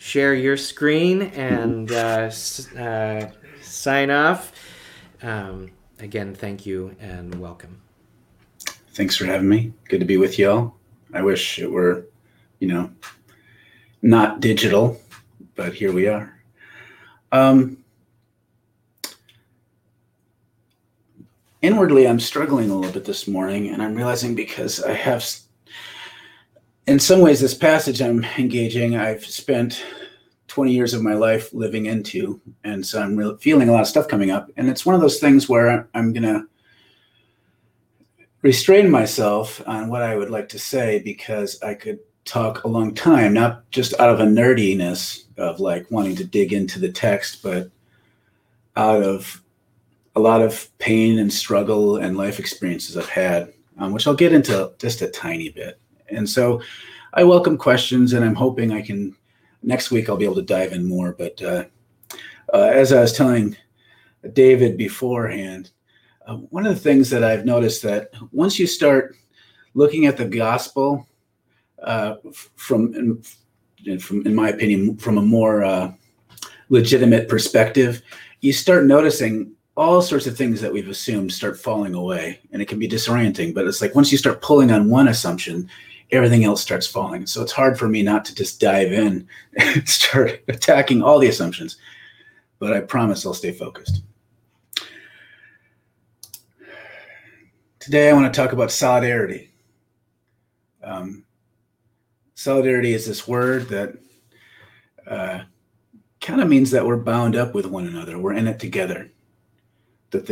share your screen and sign off. Again, thank you and welcome. Thanks for having me. Good to be with y'all. I wish it were, not digital, but here we are. Inwardly, I'm struggling a little bit this morning, and I'm realizing because I have, in some ways, this passage I'm engaging, I've spent 20 years of my life living into, and so I'm feeling a lot of stuff coming up, and it's one of those things where I'm going to restrain myself on what I would like to say because I could talk a long time, not just out of a nerdiness of like wanting to dig into the text, but out of a lot of pain and struggle and life experiences I've had, which I'll get into just a tiny bit. And so I welcome questions, and I'm hoping next week I'll be able to dive in more. But as I was telling David beforehand, one of the things that I've noticed that once you start looking at the gospel from, in my opinion, from a more legitimate perspective, you start noticing all sorts of things that we've assumed start falling away, and it can be disorienting. But it's like once you start pulling on one assumption, everything else starts falling. So it's hard for me not to just dive in and start attacking all the assumptions. But I promise I'll stay focused. Today I want to talk about solidarity. Solidarity is this word that kind of means that we're bound up with one another. We're in it together. That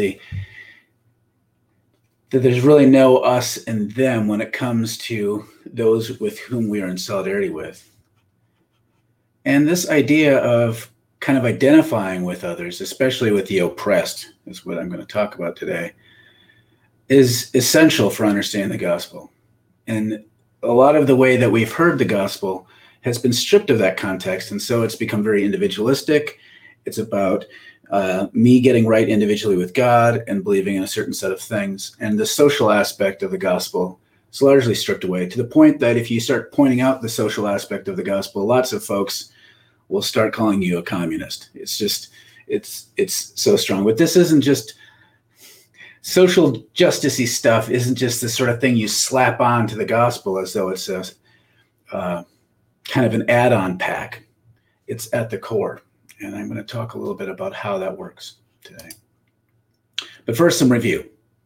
there's really no us and them when it comes to those with whom we are in solidarity with. And this idea of kind of identifying with others, especially with the oppressed, is what I'm going to talk about today, is essential for understanding the gospel. And a lot of the way that we've heard the gospel has been stripped of that context. And so it's become very individualistic. It's about me getting right individually with God and believing in a certain set of things. And the social aspect of the gospel is largely stripped away, to the point that if you start pointing out the social aspect of the gospel, lots of folks will start calling you a communist. It's so strong. But this isn't just social justice-y stuff, isn't just the sort of thing you slap on to the gospel as though it's a kind of an add-on pack. It's at the core. And I'm going to talk a little bit about how that works today. But first, some review.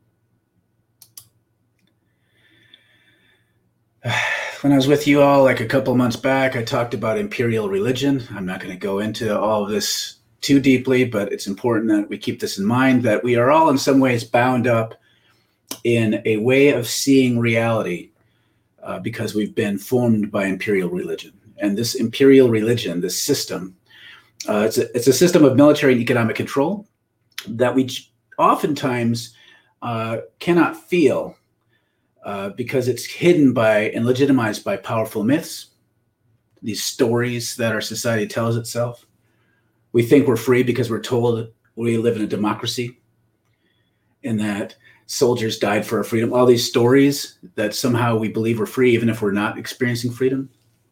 When I was with you all like a couple months back, I talked about imperial religion. I'm not going to go into all of this too deeply, but it's important that we keep this in mind, that we are all in some ways bound up in a way of seeing reality because we've been formed by imperial religion. And this imperial religion, this system, it's a system of military and economic control that we oftentimes cannot feel because it's hidden by and legitimized by powerful myths, these stories that our society tells itself. We think we're free because we're told we live in a democracy and that soldiers died for our freedom. All these stories that somehow we believe we're free even if we're not experiencing freedom.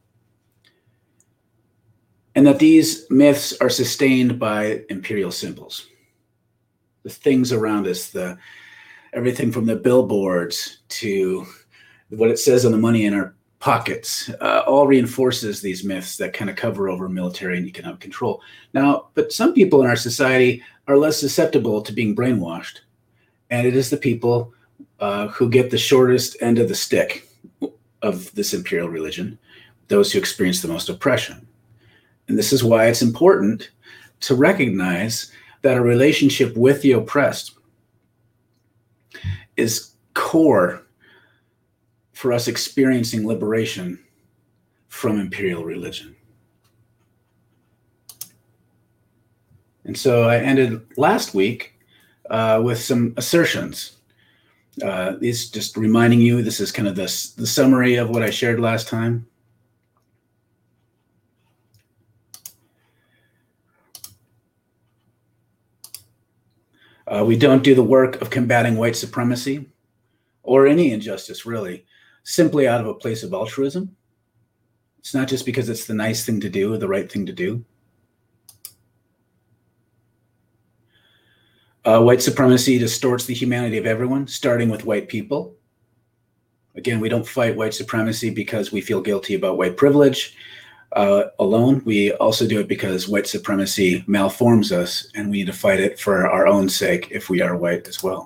And that these myths are sustained by imperial symbols. The things around us, everything from the billboards to what it says on the money in our pockets, all reinforces these myths that kind of cover over military and economic control. Now, but some people in our society are less susceptible to being brainwashed. And it is the people who get the shortest end of the stick of this imperial religion, those who experience the most oppression. And this is why it's important to recognize that a relationship with the oppressed is core for us experiencing liberation from imperial religion. And so I ended last week with some assertions. These just reminding you, this is kind of the summary of what I shared last time. We don't do the work of combating white supremacy or any injustice, really, simply out of a place of altruism. It's not just because it's the nice thing to do or the right thing to do. White supremacy distorts the humanity of everyone, starting with white people. Again, we don't fight white supremacy because we feel guilty about white privilege alone. We also do it because white supremacy malforms us, and we need to fight it for our own sake if we are white as well.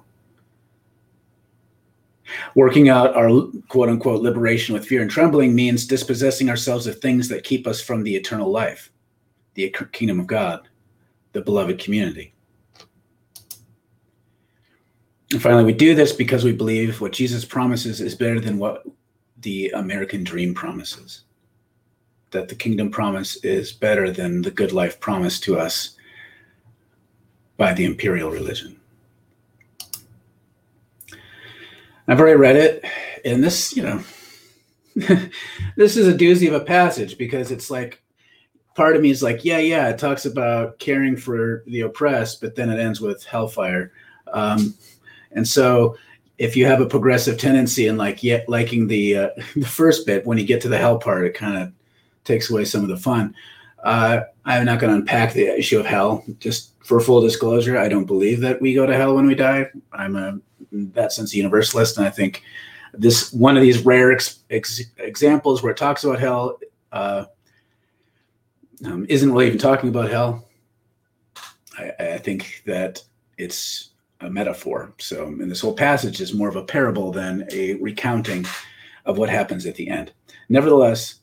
Working out our quote-unquote liberation with fear and trembling means dispossessing ourselves of things that keep us from the eternal life, the kingdom of God, the beloved community. And finally, we do this because we believe what Jesus promises is better than what the American dream promises. That the kingdom promise is better than the good life promised to us by the imperial religion. I've already read it, and this, this is a doozy of a passage, because it's like, part of me is like, yeah, it talks about caring for the oppressed, but then it ends with hellfire. And so if you have a progressive tendency and liking the first bit, when you get to the hell part, it kind of takes away some of the fun. I'm not going to unpack the issue of hell. Just for full disclosure, I don't believe that we go to hell when we die. I'm in that sense, a universalist, and I think this one of these rare examples where it talks about hell isn't really even talking about hell. I think that it's a metaphor. So, and this whole passage is more of a parable than a recounting of what happens at the end. Nevertheless,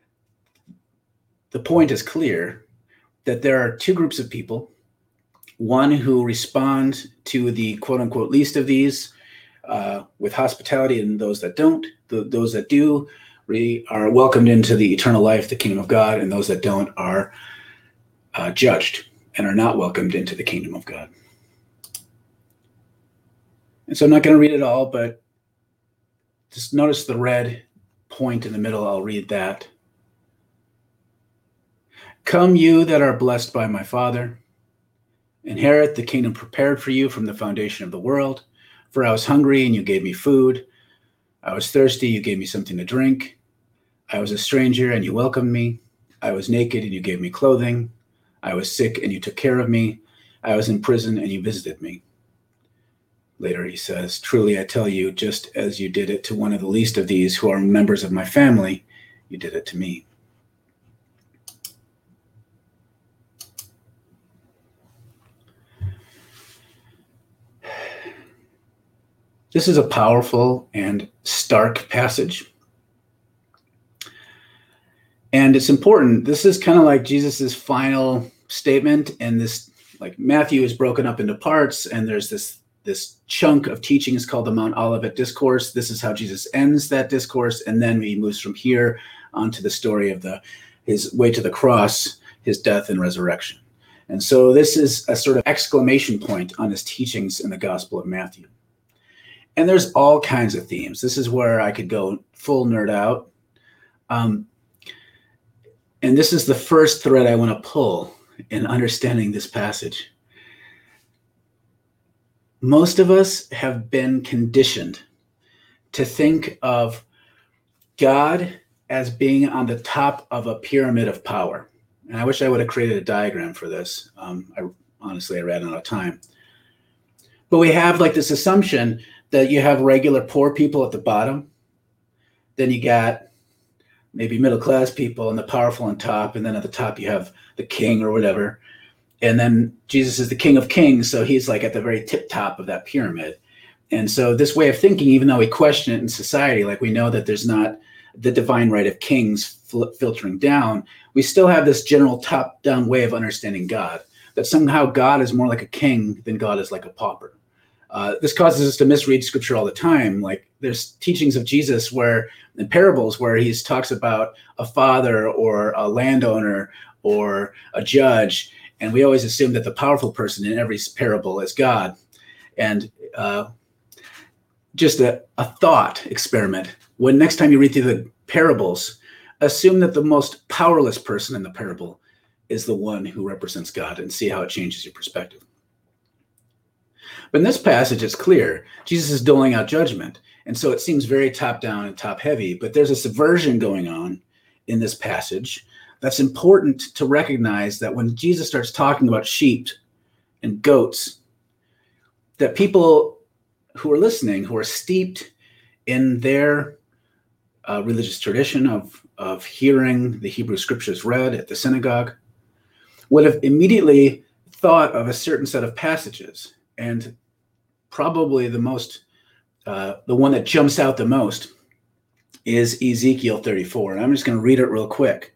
the point is clear that there are two groups of people. One who respond to the quote-unquote least of these with hospitality, and those that don't. Those that do are welcomed into the eternal life, the kingdom of God, and those that don't are judged and are not welcomed into the kingdom of God. And so I'm not going to read it all, but just notice the red point in the middle. I'll read that. Come, you that are blessed by my Father, inherit the kingdom prepared for you from the foundation of the world. For I was hungry, and you gave me food. I was thirsty, you gave me something to drink. I was a stranger, and you welcomed me. I was naked, and you gave me clothing. I was sick, and you took care of me. I was in prison, and you visited me. Later he says, truly I tell you, just as you did it to one of the least of these who are members of my family, you did it to me. This is a powerful and stark passage. And it's important. This is kind of like Jesus's final statement. And this, like, Matthew is broken up into parts, and there's this chunk of teachings called the Mount Olivet Discourse. This is how Jesus ends that discourse. And then he moves from here onto the story of his way to the cross, his death and resurrection. And so this is a sort of exclamation point on his teachings in the Gospel of Matthew. And there's all kinds of themes. This is where I could go full nerd out. And this is the first thread I want to pull in understanding this passage. Most of us have been conditioned to think of God as being on the top of a pyramid of power. And I wish I would have created a diagram for this. I ran out of time. But we have like this assumption that you have regular poor people at the bottom. Then you got maybe middle-class people and the powerful on top. And then at the top you have the king or whatever. And then Jesus is the King of Kings. So he's like at the very tip top of that pyramid. And so this way of thinking, even though we question it in society, like we know that there's not the divine right of kings filtering down, we still have this general top-down way of understanding God, that somehow God is more like a king than God is like a pauper. This causes us to misread scripture all the time. Like there's teachings of Jesus where in parables where he talks about a father or a landowner or a judge. And we always assume that the powerful person in every parable is God. And just a thought experiment. When next time you read through the parables, assume that the most powerless person in the parable is the one who represents God, and see how it changes your perspective. But in this passage, it's clear. Jesus is doling out judgment. And so it seems very top down and top heavy, but there's a subversion going on in this passage that's important to recognize that when Jesus starts talking about sheep and goats, that people who are listening, who are steeped in their religious tradition of hearing the Hebrew scriptures read at the synagogue, would have immediately thought of a certain set of passages. And probably the one that jumps out the most is Ezekiel 34. And I'm just going to read it real quick.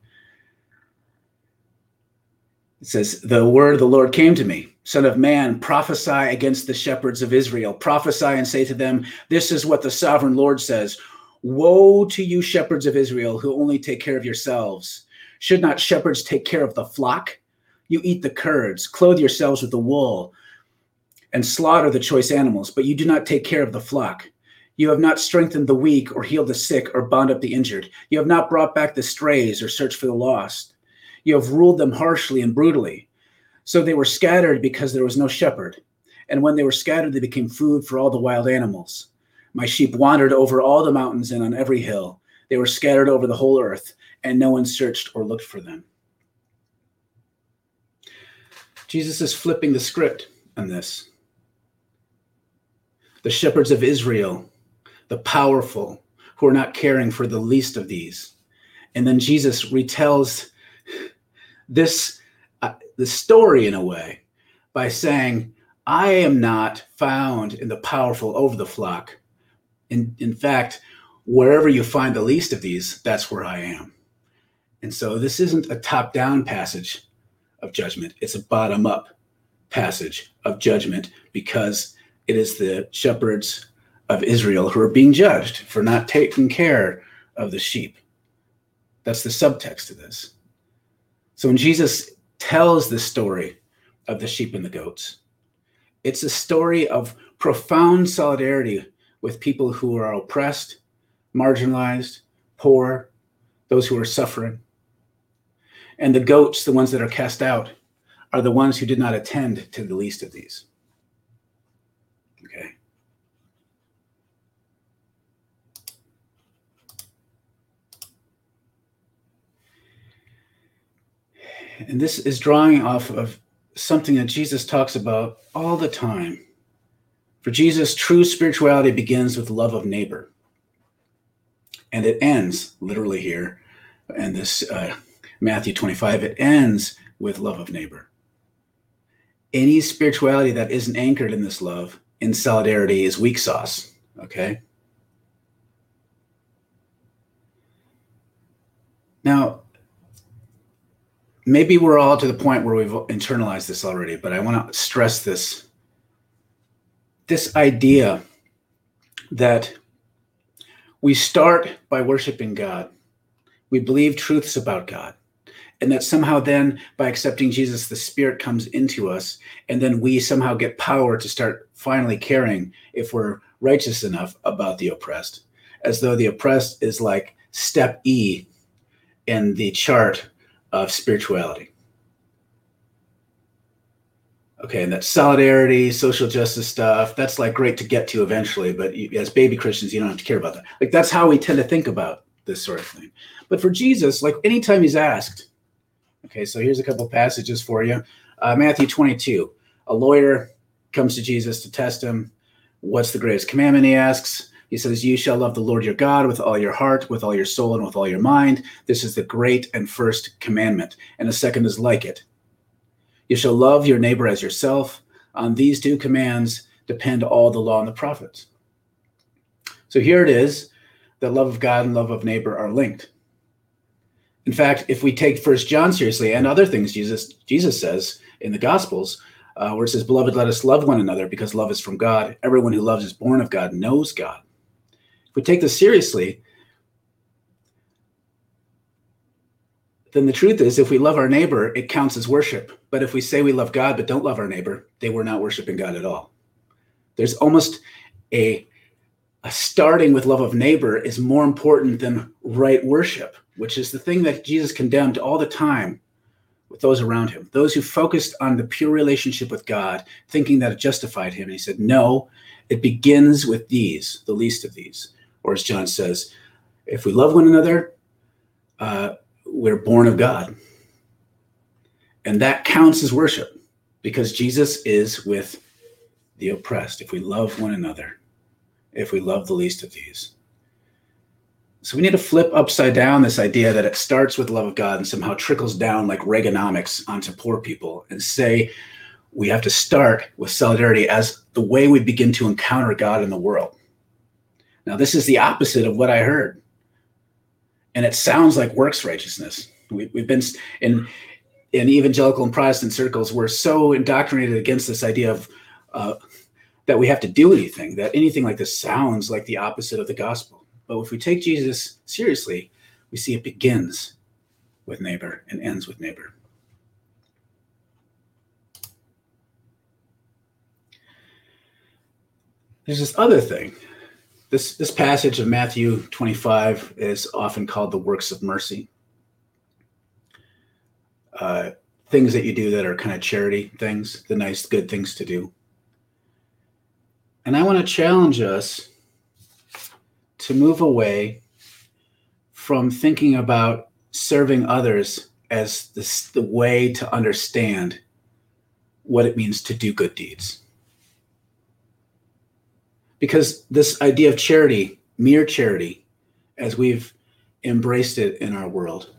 It says, "The word of the Lord came to me, Son of man, prophesy against the shepherds of Israel. Prophesy and say to them, this is what the sovereign Lord says. Woe to you, shepherds of Israel, who only take care of yourselves. Should not shepherds take care of the flock? You eat the curds, clothe yourselves with the wool, and slaughter the choice animals, but you do not take care of the flock. You have not strengthened the weak or healed the sick or bound up the injured. You have not brought back the strays or searched for the lost. You have ruled them harshly and brutally. So they were scattered because there was no shepherd. And when they were scattered, they became food for all the wild animals. My sheep wandered over all the mountains and on every hill. They were scattered over the whole earth, and no one searched or looked for them." Jesus is flipping the script on this. The shepherds of Israel, the powerful, who are not caring for the least of these. And then Jesus retells the story in a way by saying, I am not found in the powerful over the flock. In fact, wherever you find the least of these, that's where I am. And so this isn't a top-down passage of judgment. It's a bottom-up passage of judgment because it is the shepherds of Israel who are being judged for not taking care of the sheep. That's the subtext of this. So when Jesus tells the story of the sheep and the goats, it's a story of profound solidarity with people who are oppressed, marginalized, poor, those who are suffering. And the goats, the ones that are cast out, are the ones who did not attend to the least of these. Okay. And this is drawing off of something that Jesus talks about all the time. For Jesus, true spirituality begins with love of neighbor. And it ends, literally here, in this Matthew 25, it ends with love of neighbor. Any spirituality that isn't anchored in this love, in solidarity, is weak sauce, okay? Now, maybe we're all to the point where we've internalized this already, but I want to stress this idea that we start by worshiping God. We believe truths about God, and that somehow then by accepting Jesus, the Spirit comes into us, and then we somehow get power to start finally caring, if we're righteous enough, about the oppressed, as though the oppressed is like step E in the chart of spirituality. Okay, and that solidarity, social justice stuff, that's like great to get to eventually, but as baby Christians, you don't have to care about that. Like that's how we tend to think about this sort of thing. But for Jesus, like anytime he's asked, okay, so here's a couple of passages for you. Matthew 22, a lawyer comes to Jesus to test him. What's the greatest commandment, he asks. He says, you shall love the Lord your God with all your heart, with all your soul, and with all your mind. This is the great and first commandment. And the second is like it. You shall love your neighbor as yourself. On these two commands depend all the law and the prophets. So here it is that love of God and love of neighbor are linked. In fact, if we take 1 John seriously and other things Jesus says in the Gospels, where it says, beloved, let us love one another because love is from God. Everyone who loves is born of God, knows God. If we take this seriously, then the truth is, if we love our neighbor, it counts as worship. But if we say we love God but don't love our neighbor, then we're not worshiping God at all. There's almost a starting with love of neighbor is more important than right worship, which is the thing that Jesus condemned all the time with those around him, those who focused on the pure relationship with God, thinking that it justified him. And he said, no, it begins with these, the least of these. Or as John says, if we love one another, we're born of God. And that counts as worship because Jesus is with the oppressed. If we love one another, if we love the least of these. So we need to flip upside down this idea that it starts with love of God and somehow trickles down like Reaganomics onto poor people, and say we have to start with solidarity as the way we begin to encounter God in the world. Now, this is the opposite of what I heard. And it sounds like works righteousness. We've been in evangelical and Protestant circles, we're so indoctrinated against this idea of that we have to do anything, that anything like this sounds like the opposite of the gospel. But if we take Jesus seriously, we see it begins with neighbor and ends with neighbor. There's this other thing. This passage of Matthew 25 is often called the works of mercy. Things that you do that are kind of charity things, the nice, good things to do. And I want to challenge us to move away from thinking about serving others as the way to understand what it means to do good deeds. Because this idea of charity, mere charity, as we've embraced it in our world,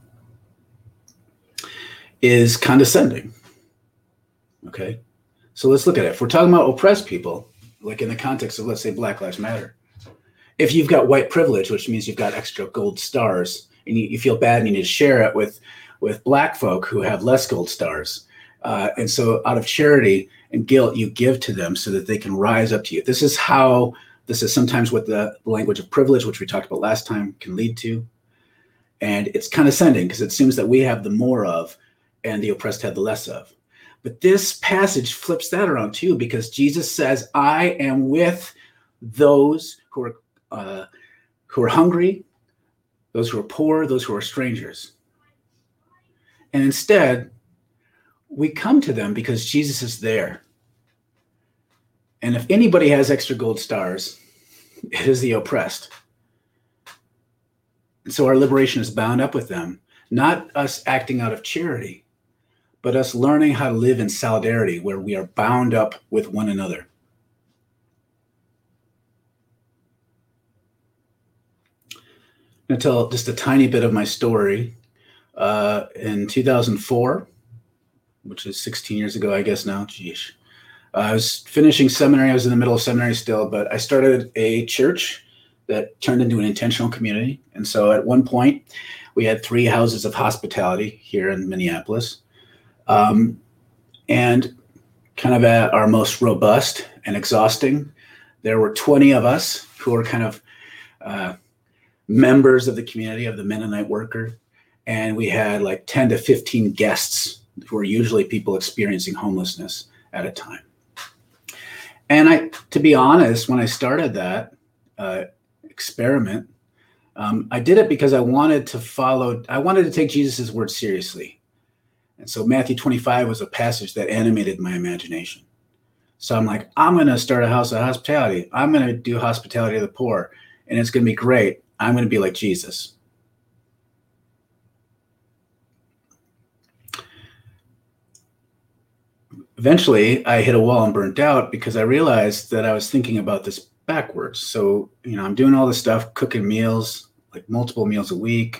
is condescending. Okay? So let's look at it. If we're talking about oppressed people, like in the context of, let's say, Black Lives Matter, if you've got white privilege, which means you've got extra gold stars, and you feel bad and you need to share it with black folk who have less gold stars. And so out of charity and guilt, you give to them so that they can rise up to you. This is sometimes what the language of privilege, which we talked about last time, can lead to. And it's condescending because it seems that we have the more of and the oppressed have the less of. But this passage flips that around too, because Jesus says, I am with those who are hungry, those who are poor, those who are strangers. And instead, we come to them because Jesus is there. And if anybody has extra gold stars, it is the oppressed. And so our liberation is bound up with them, not us acting out of charity, but us learning how to live in solidarity where we are bound up with one another. I'm going to tell just a tiny bit of my story. In 2004, which is 16 years ago, I guess now, geez. I was finishing seminary. I was in the middle of seminary still, but I started a church that turned into an intentional community. And so at one point, we had 3 houses of hospitality here in Minneapolis. And kind of at our most robust and exhausting, there were 20 of us who were kind of members of the community of the Mennonite worker. And we had like 10 to 15 guests who were usually people experiencing homelessness at a time. And to be honest, when I started that experiment, I did it because I wanted to take Jesus' word seriously. And so Matthew 25 was a passage that animated my imagination. So I'm like, I'm going to start a house of hospitality. I'm going to do hospitality to the poor, and it's going to be great. I'm going to be like Jesus. Eventually, I hit a wall and burnt out because I realized that I was thinking about this backwards. So, I'm doing all this stuff, cooking meals, like multiple meals a week,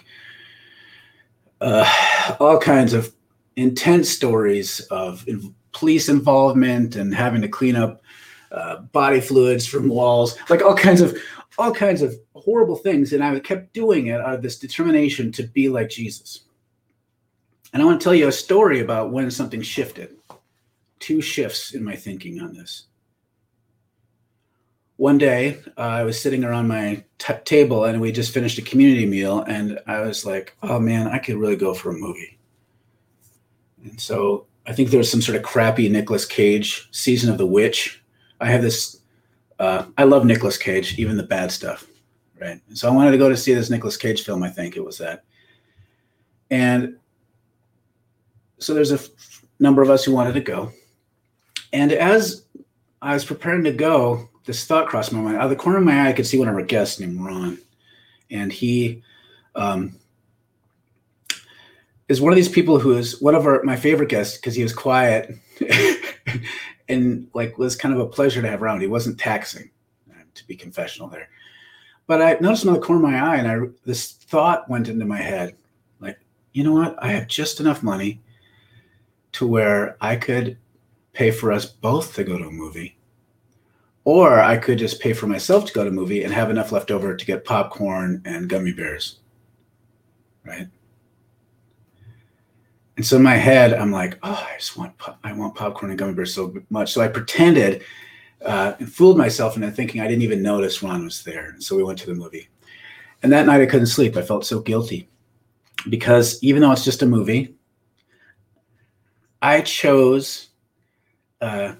all kinds of intense stories of police involvement and having to clean up body fluids from walls, like all kinds of horrible things. And I kept doing it out of this determination to be like Jesus. And I want to tell you a story about when something shifted. 2 shifts in my thinking on this. One day, I was sitting around my table and we just finished a community meal, and I was like, oh man, I could really go for a movie. And so I think there was some sort of crappy Nicolas Cage, Season of the Witch. I have this, I love Nicolas Cage, even the bad stuff, right? And so I wanted to go to see this Nicolas Cage film, I think it was that. And so there's a number of us who wanted to go. And as I was preparing to go, this thought crossed my mind. Out of the corner of my eye, I could see one of our guests named Ron. And he is one of these people who is one of my favorite guests because he was quiet and like was kind of a pleasure to have around. He wasn't taxing, to be confessional there. But I noticed him on the corner of my eye, and this thought went into my head, like, you know what? I have just enough money to where I could pay for us both to go to a movie, or I could just pay for myself to go to a movie and have enough left over to get popcorn and gummy bears, right? And so in my head, I'm like, oh, I want popcorn and gummy bears so much. So I pretended and fooled myself into thinking I didn't even notice Ron was there. And so we went to the movie. And that night I couldn't sleep. I felt so guilty because even though it's just a movie, I chose to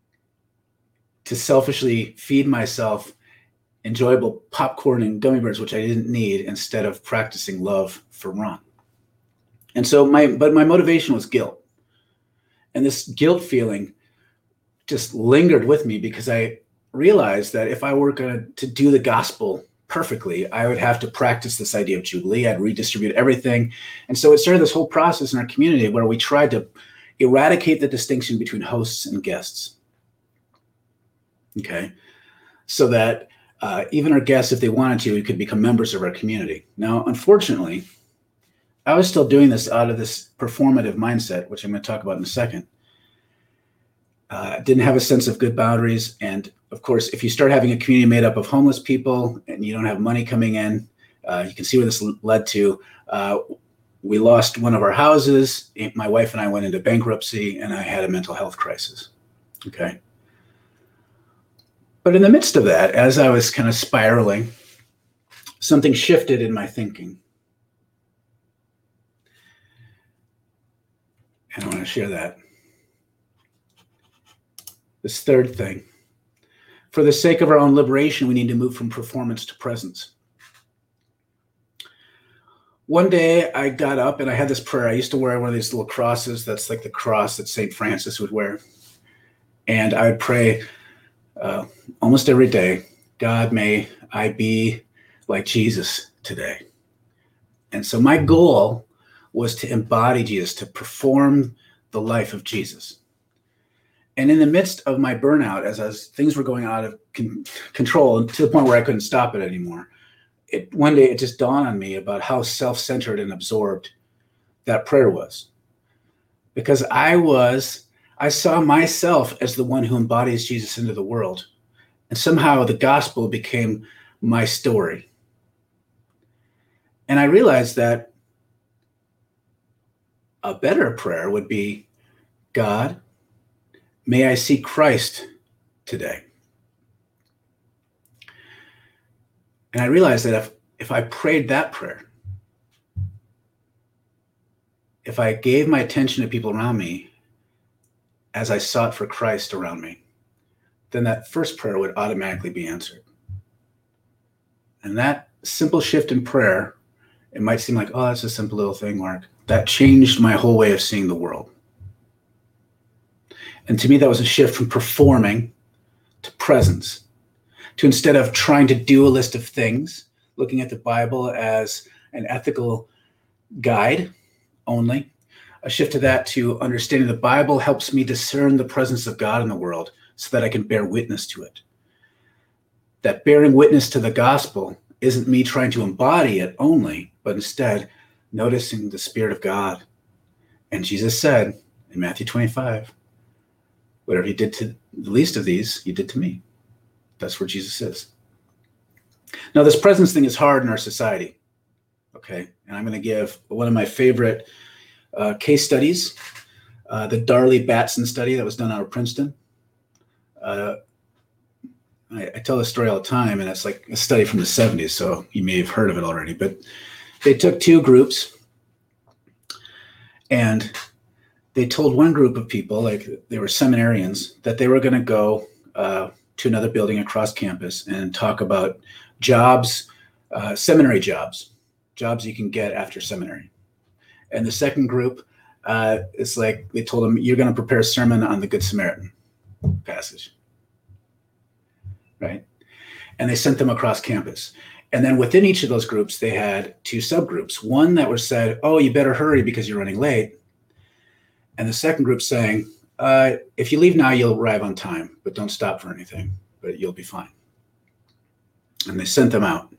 selfishly feed myself enjoyable popcorn and gummy bears, which I didn't need, instead of practicing love for Ron. And so my motivation was guilt. And this guilt feeling just lingered with me because I realized that if I were going to do the gospel perfectly, I would have to practice this idea of Jubilee. I'd redistribute everything. And so it started this whole process in our community where we tried to eradicate the distinction between hosts and guests. Okay. So that even our guests, if they wanted to, could become members of our community. Now, unfortunately, I was still doing this out of this performative mindset, which I'm going to talk about in a second. Didn't have a sense of good boundaries. And of course, if you start having a community made up of homeless people and you don't have money coming in, you can see where this led to. We lost one of our houses. My wife and I went into bankruptcy, and I had a mental health crisis. Okay. But in the midst of that, as I was kind of spiraling, something shifted in my thinking. And I want to share that. This third thing. For the sake of our own liberation, we need to move from performance to presence. One day I got up and I had this prayer. I used to wear one of these little crosses. That's like the cross that St. Francis would wear. And I would pray almost every day, God, may I be like Jesus today. And so my goal was to embody Jesus, to perform the life of Jesus. And in the midst of my burnout, as things were going out of control to the point where I couldn't stop it anymore, one day it just dawned on me about how self-centered and absorbed that prayer was. Because I saw myself as the one who embodies Jesus into the world. And somehow the gospel became my story. And I realized that a better prayer would be, God, may I see Christ today. And I realized that if I prayed that prayer, if I gave my attention to people around me as I sought for Christ around me, then that first prayer would automatically be answered. And that simple shift in prayer, it might seem like, oh, that's a simple little thing, Mark. That changed my whole way of seeing the world. And to me, that was a shift from performing to presence, to instead of trying to do a list of things, looking at the Bible as an ethical guide only, a shift to that to understanding the Bible helps me discern the presence of God in the world so that I can bear witness to it. That bearing witness to the gospel isn't me trying to embody it only, but instead noticing the Spirit of God. And Jesus said in Matthew 25, whatever you did to the least of these, you did to me. That's where Jesus is. Now, this presence thing is hard in our society. Okay. And I'm going to give one of my favorite case studies, the Darley Batson study that was done out of Princeton. I tell this story all the time, and it's like a study from the 70s, so you may have heard of it already. But they took two groups, and they told one group of people, like they were seminarians, that they were going to go to another building across campus and talk about jobs, seminary jobs you can get after seminary. And the second group, it's like they told them, you're going to prepare a sermon on the Good Samaritan passage. Right? And they sent them across campus. And then within each of those groups, they had two subgroups. One that was said, oh, you better hurry because you're running late. And the second group saying, if you leave now, you'll arrive on time, but don't stop for anything, but you'll be fine. And they sent them out.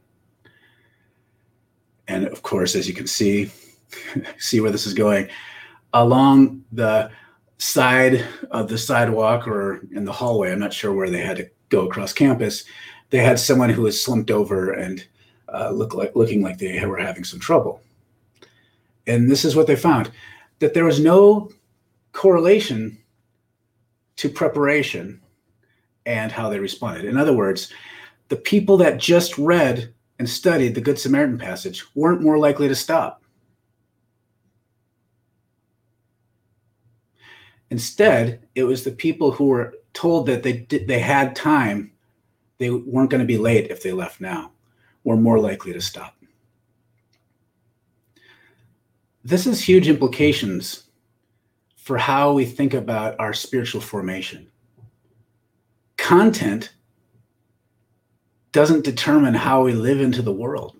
And of course, as you can see where this is going, along the side of the sidewalk or in the hallway, I'm not sure where they had to go across campus, they had someone who was slumped over and looking like they were having some trouble. And this is what they found, that there was no correlation to preparation and how they responded. In other words, the people that just read and studied the Good Samaritan passage weren't more likely to stop. Instead, it was the people who were told that they had time, they weren't going to be late if they left now, were more likely to stop. This has huge implications for how we think about our spiritual formation. Content doesn't determine how we live into the world.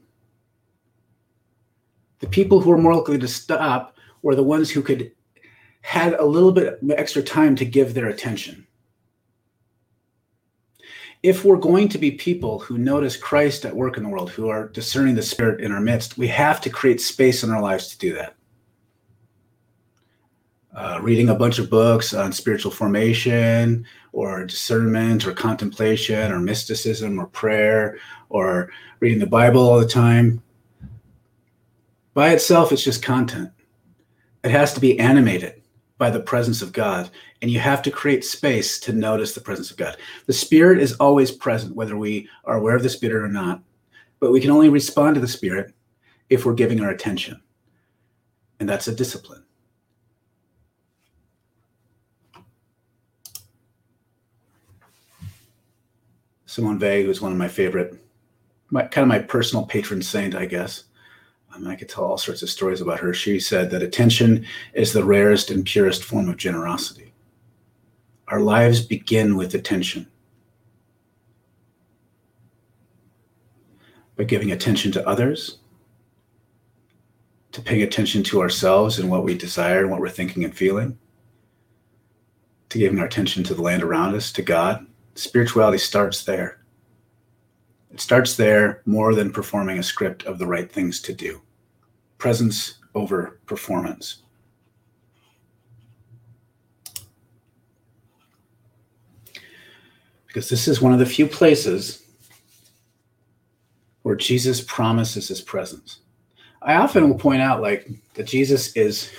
The people who were more likely to stop were the ones who had a little bit extra time to give their attention. If we're going to be people who notice Christ at work in the world, who are discerning the Spirit in our midst, we have to create space in our lives to do that. Reading a bunch of books on spiritual formation or discernment or contemplation or mysticism or prayer or reading the Bible all the time. By itself, it's just content. It has to be animated by the presence of God, and you have to create space to notice the presence of God. The Spirit is always present, whether we are aware of the Spirit or not, but we can only respond to the Spirit if we're giving our attention, and that's a discipline. Simone Weil, who's one of my favorite, kind of my personal patron saint, I guess. I could tell all sorts of stories about her. She said that attention is the rarest and purest form of generosity. Our lives begin with attention. By giving attention to others, to paying attention to ourselves and what we desire and what we're thinking and feeling, to giving our attention to the land around us, to God. Spirituality starts there. It starts there more than performing a script of the right things to do. Presence over performance. Because this is one of the few places where Jesus promises his presence. I often will point out that Jesus is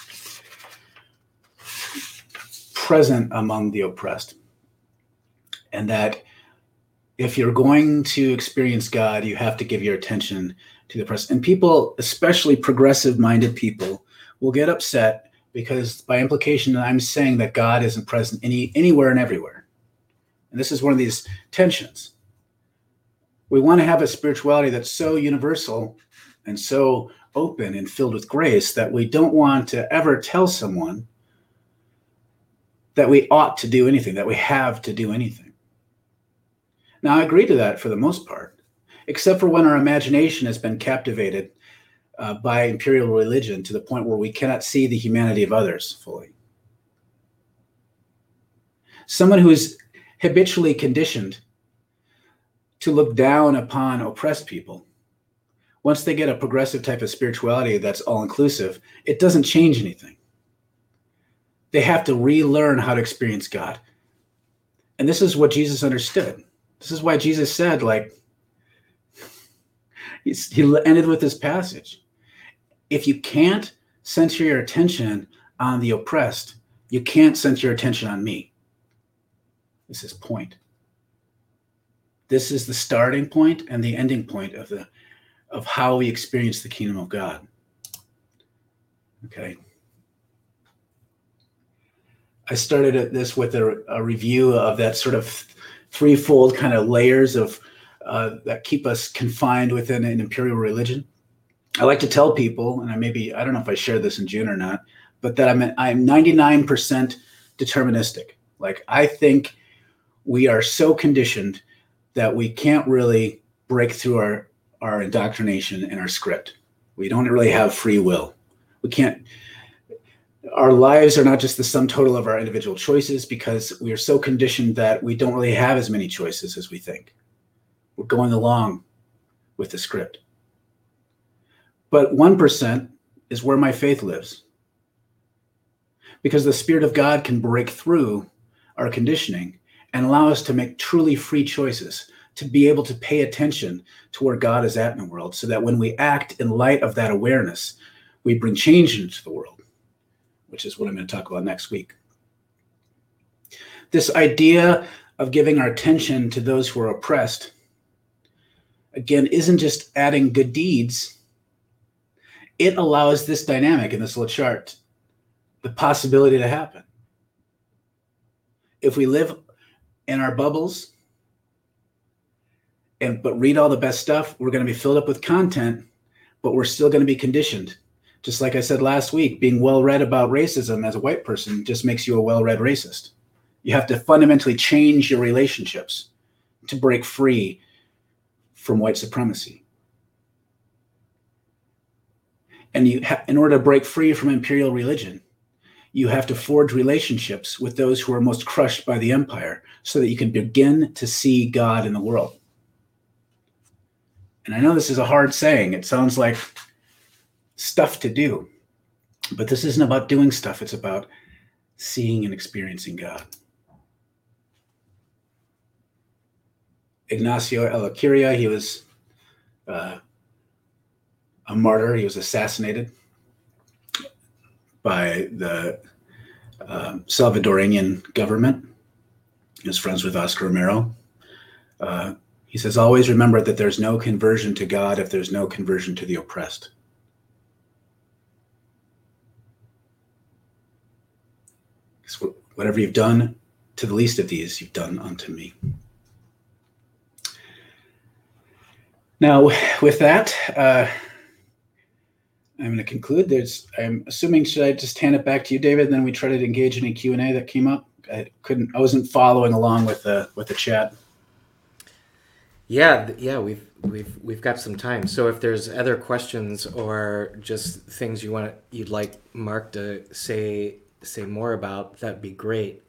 present among the oppressed. And that if you're going to experience God, you have to give your attention to the present. And people, especially progressive-minded people, will get upset because by implication I'm saying that God isn't present anywhere and everywhere. And this is one of these tensions. We want to have a spirituality that's so universal and so open and filled with grace that we don't want to ever tell someone that we ought to do anything, that we have to do anything. Now, I agree to that for the most part, except for when our imagination has been captivated by imperial religion to the point where we cannot see the humanity of others fully. Someone who is habitually conditioned to look down upon oppressed people, once they get a progressive type of spirituality that's all-inclusive, it doesn't change anything. They have to relearn how to experience God. And this is what Jesus understood. This is why Jesus said, he ended with this passage. If you can't center your attention on the oppressed, you can't center your attention on me. This is point. This is the starting point and the ending point of how we experience the kingdom of God. Okay. I started this with a review of that sort of threefold kind of layers of that keep us confined within an imperial religion. I like to tell people, and I don't know if I shared this in June or not, but that I'm 99% deterministic. I think we are so conditioned that we can't really break through our indoctrination and our script. We don't really have free will. We can't, our lives are not just the sum total of our individual choices, because we are so conditioned that we don't really have as many choices as we think. We're going along with the script. But 1% is where my faith lives, because the Spirit of God can break through our conditioning and allow us to make truly free choices, to be able to pay attention to where God is at in the world, so that when we act in light of that awareness, we bring change into the world, which is what I'm going to talk about next week. This idea of giving our attention to those who are oppressed, again, isn't just adding good deeds. It allows this dynamic in this little chart, the possibility to happen. If we live in our bubbles but read all the best stuff, we're going to be filled up with content, but we're still going to be conditioned. Just like I said last week, being well-read about racism as a white person just makes you a well-read racist. You have to fundamentally change your relationships to break free from white supremacy. And in order to break free from imperial religion, you have to forge relationships with those who are most crushed by the empire, so that you can begin to see God in the world. And I know this is a hard saying. It sounds like stuff to do, but this isn't about doing stuff. It's about seeing and experiencing God. Ignacio Ellacuría, he was a martyr. He was assassinated by the Salvadorian government. He was friends with Oscar Romero. He says, always remember that there's no conversion to God if there's no conversion to the oppressed. So whatever you've done to the least of these, you've done unto me. Now, with that, I'm going to conclude. I'm assuming, should I just hand it back to you, David, and then we try to engage any Q&A that came up? I wasn't following along with the chat. Yeah, we've got some time. So if there's other questions or just things you'd like Mark to say more about, that'd be great.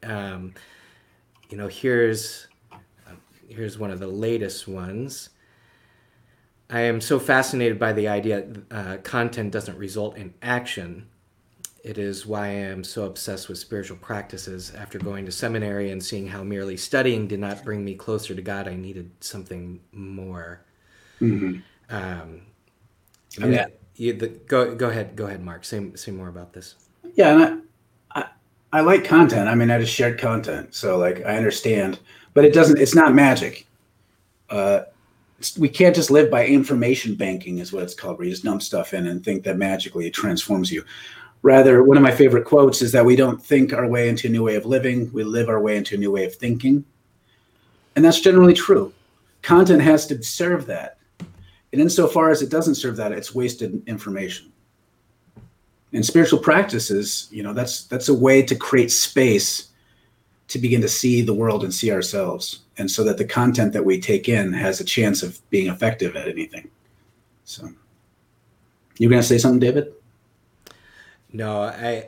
Here's one of the latest ones. I am so fascinated by the idea content doesn't result in action. It is why I am so obsessed with spiritual practices. After going to seminary and seeing how merely studying did not bring me closer to God, I needed something more. Mm-hmm. Go ahead, Mark. Say more about this. Yeah, and I like content. I mean, I just shared content, so like I understand, but it's not magic. We can't just live by information banking, is what it's called, where you just dump stuff in and think that magically it transforms you. Rather, one of my favorite quotes is that we don't think our way into a new way of living, we live our way into a new way of thinking. And that's generally true. Content has to serve that. And insofar as it doesn't serve that, it's wasted information. And spiritual practices, that's a way to create space to begin to see the world and see ourselves. And so that the content that we take in has a chance of being effective at anything. So, you going to say something, David? No,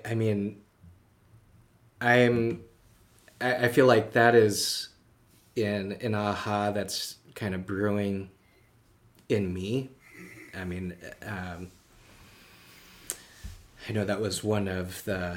I feel like that is an aha that's kind of brewing in me. I mean, I know that was one of the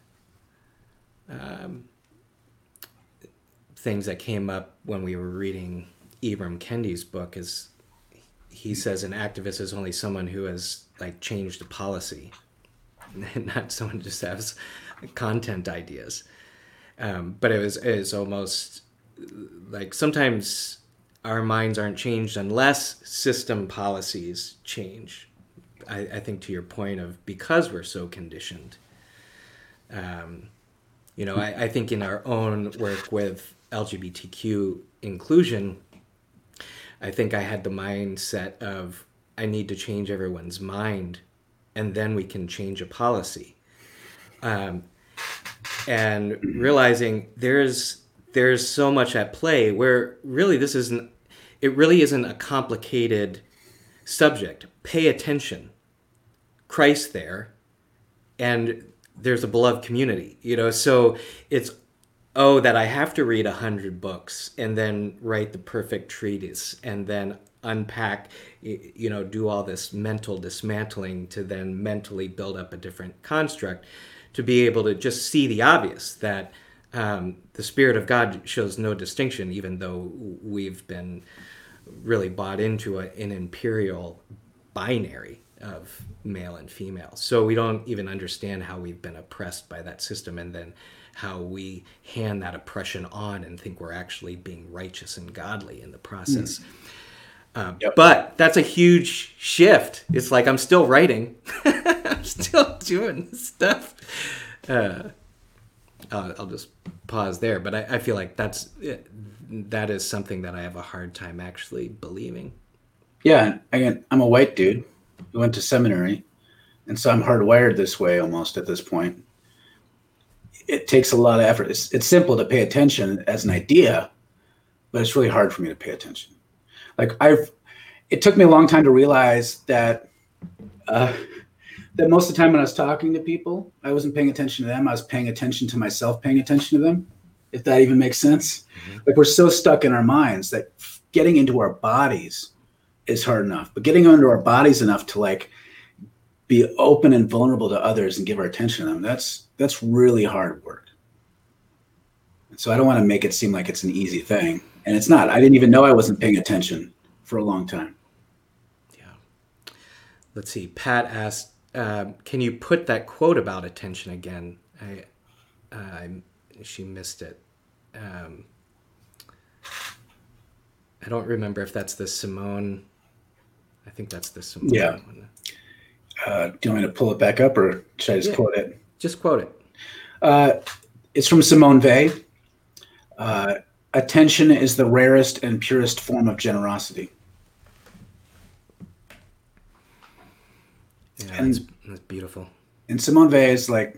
things that came up when we were reading Ibram Kendi's book. Is he says an activist is only someone who has changed a policy, not someone who just has content ideas. But it was almost like sometimes our minds aren't changed unless system policies change. I think to your point of because we're so conditioned. I think in our own work with LGBTQ inclusion, I think I had the mindset of I need to change everyone's mind and then we can change a policy. And realizing there's so much at play where really it really isn't a complicated subject, pay attention, Christ there, and there's a beloved community, so it's, oh, that I have to read 100 books and then write the perfect treatise and then unpack, do all this mental dismantling to then mentally build up a different construct to be able to just see the obvious that the Spirit of God shows no distinction, even though we've been really bought into an imperial binary of male and female. So we don't even understand how we've been oppressed by that system, and then how we hand that oppression on and think we're actually being righteous and godly in the process. Yep. But that's a huge shift. It's like I'm still writing. I'm still doing stuff. I'll just pause there. But I feel like that is something that I have a hard time actually believing. Yeah. Again, I'm a white dude who went to seminary. And so I'm hardwired this way almost at this point. It takes a lot of effort. It's simple to pay attention as an idea, but it's really hard for me to pay attention. Like it took me a long time to realize that that most of the time when I was talking to people, I wasn't paying attention to them. I was paying attention to myself, paying attention to them, if that even makes sense. Mm-hmm. Like we're so stuck in our minds that getting into our bodies is hard enough, but getting into our bodies enough to like be open and vulnerable to others and give our attention to them, that's really hard work. So I don't want to make it seem like it's an easy thing. And it's not. I didn't even know I wasn't paying attention for a long time. Yeah. Let's see. Pat asked, can you put that quote about attention again? She missed it. I don't remember if that's the Simone. I think that's the Simone. Yeah. Do you want me to pull it back up, or should I just quote it? Just quote it. It's from Simone Weil. Attention is the rarest and purest form of generosity. Yeah, that's beautiful. And Simone Weil is like,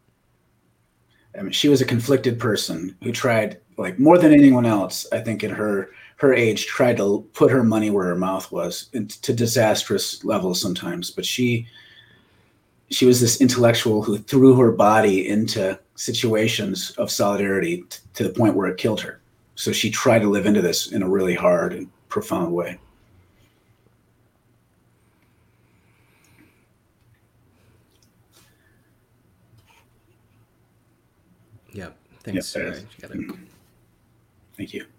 I mean, she was a conflicted person who tried, like more than anyone else, I think in her age, tried to put her money where her mouth was, to disastrous levels sometimes. But she was this intellectual who threw her body into situations of solidarity to the point where it killed her. So she tried to live into this in a really hard and profound way. Yep. Thanks. Yep, Thank you.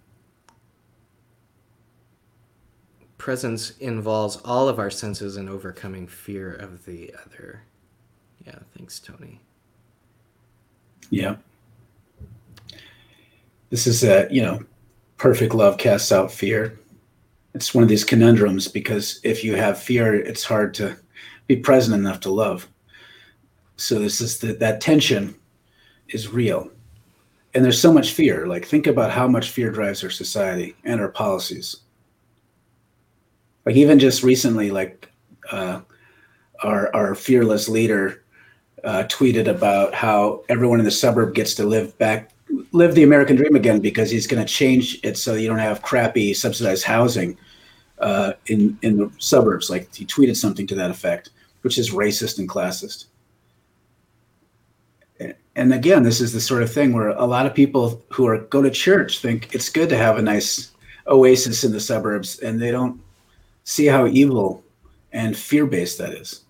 Presence involves all of our senses in overcoming fear of the other. Yeah, thanks, Tony. Yeah. This is perfect love casts out fear. It's one of these conundrums, because if you have fear, it's hard to be present enough to love. So this is that tension is real. And there's so much fear. Like, think about how much fear drives our society and our policies. Like, even just recently, like our fearless leader tweeted about how everyone in the suburb gets to live the American dream again, because he's going to change it so you don't have crappy subsidized housing in the suburbs. Like, he tweeted something to that effect, which is racist and classist. And again, this is the sort of thing where a lot of people who go to church think it's good to have a nice oasis in the suburbs, and they don't see how evil and fear-based that is.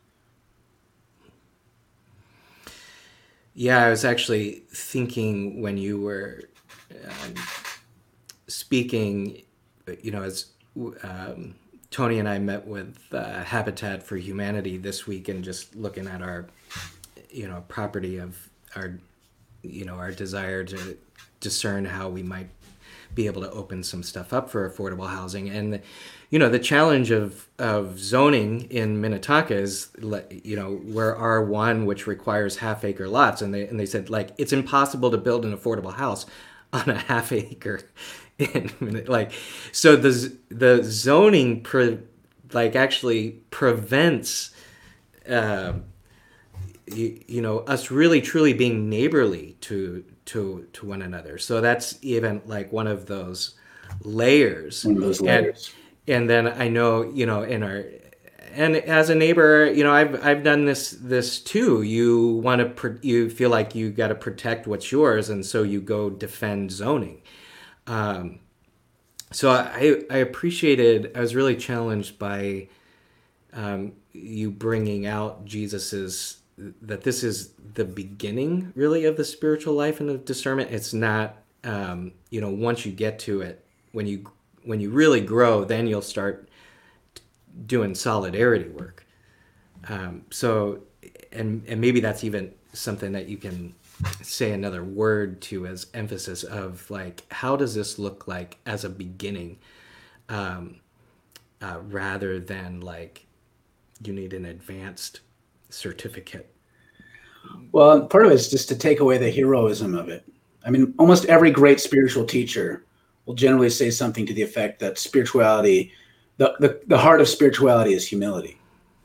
Yeah, I was actually thinking when you were speaking, as Tony and I met with Habitat for Humanity this week, and just looking at our, property of our desire to discern how we might be able to open some stuff up for affordable housing. And the challenge of zoning in Minnetonka is, we're R1, which requires half-acre lots, and they said, like, it's impossible to build an affordable house on a half-acre. So the zoning actually prevents us really truly being neighborly to one another. So that's even like one of those layers. and then I know, in our, and as a neighbor, I've done this too. You want to, you feel like you got to protect what's yours, and so you go defend zoning. So I appreciated. I was really challenged by you bringing out Jesus's, that this is the beginning really of the spiritual life and of discernment. It's not, once you get to it, when you really grow, then you'll start doing solidarity work. So, and maybe that's even something that you can say another word to as emphasis of, like, how does this look like as a beginning, rather than like you need an advanced certificate. Well, part of it is just to take away the heroism of it. I mean, almost every great spiritual teacher will generally say something to the effect that spirituality, the heart of spirituality is humility.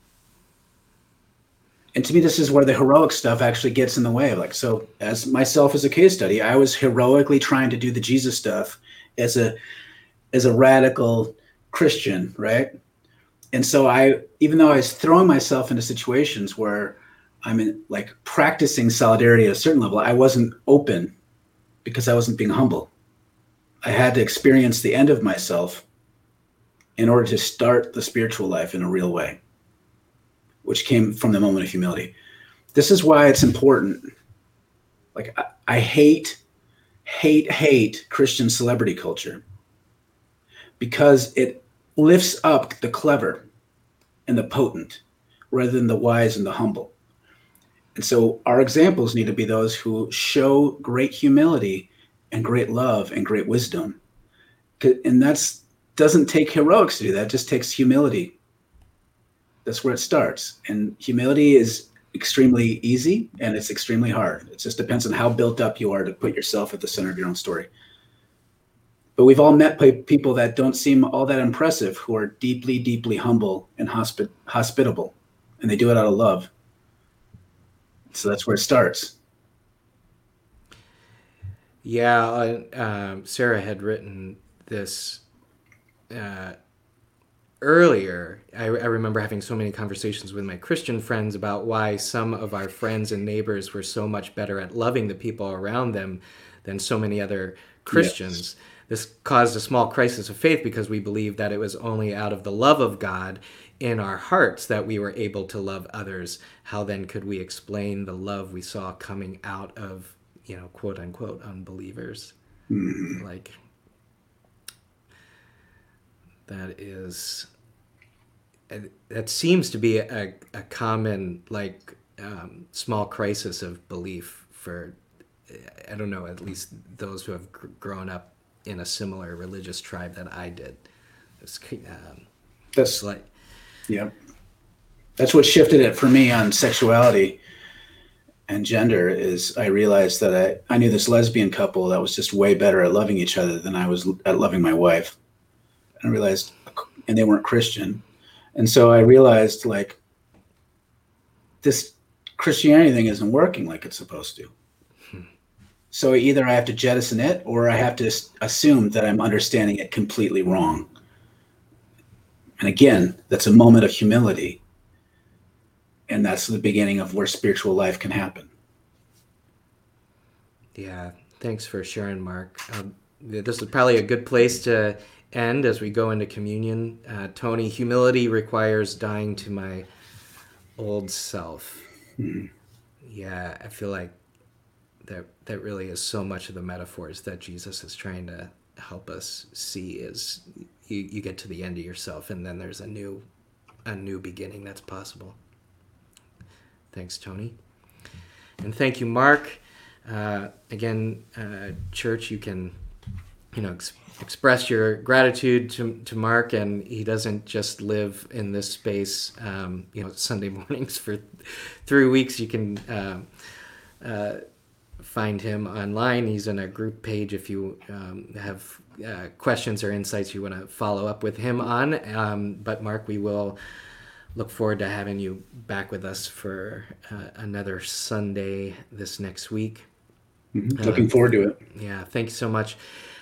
And to me, this is where the heroic stuff actually gets in the way. Like, so as myself as a case study, I was heroically trying to do the Jesus stuff as a radical Christian, right? And so even though I was throwing myself into situations where I'm in, like, practicing solidarity at a certain level, I wasn't open because I wasn't being humble. I had to experience the end of myself in order to start the spiritual life in a real way, which came from the moment of humility. This is why it's important. Like, I hate Christian celebrity culture, because it lifts up the clever and the potent rather than the wise and the humble. And so our examples need to be those who show great humility and great love and great wisdom. And that's doesn't take heroics to do that. It just takes humility. That's where it starts. And humility is extremely easy and it's extremely hard. It just depends on how built up you are to put yourself at the center of your own story. But we've all met people that don't seem all that impressive, who are deeply, deeply humble and hospitable, and they do it out of love. So that's where it starts. Yeah, Sarah had written this earlier. I remember having so many conversations with my Christian friends about why some of our friends and neighbors were so much better at loving the people around them than so many other Christians. Yes. This caused a small crisis of faith because we believed that it was only out of the love of God in our hearts that we were able to love others. How then could we explain the love we saw coming out of, quote unquote, unbelievers? Mm-hmm. Like, that seems to be a common, like, small crisis of belief for, I don't know, at least those who have grown up in a similar religious tribe that I did. That's like, yeah, that's what shifted it for me on sexuality and gender. Is I realized that I knew this lesbian couple that was just way better at loving each other than I was at loving my wife. And I realized, and they weren't Christian. And so I realized, like, this Christianity thing isn't working like it's supposed to. So either I have to jettison it, or I have to assume that I'm understanding it completely wrong. And again, that's a moment of humility. And that's the beginning of where spiritual life can happen. Yeah, thanks for sharing, Mark. This is probably a good place to end as we go into communion. Tony, humility requires dying to my old self. Mm-hmm. Yeah, I feel like that really is so much of the metaphors that Jesus is trying to help us see. Is you get to the end of yourself, and then there's a new beginning that's possible. Thanks, Tony. And thank you, Mark. Again, church, you can, express your gratitude to Mark, and he doesn't just live in this space, Sunday mornings for 3 weeks. You can find him online. He's in a group page if you have questions or insights you want to follow up with him on. But Mark, we will look forward to having you back with us for another Sunday this next week. Mm-hmm. Looking forward to it. Yeah, thank you so much.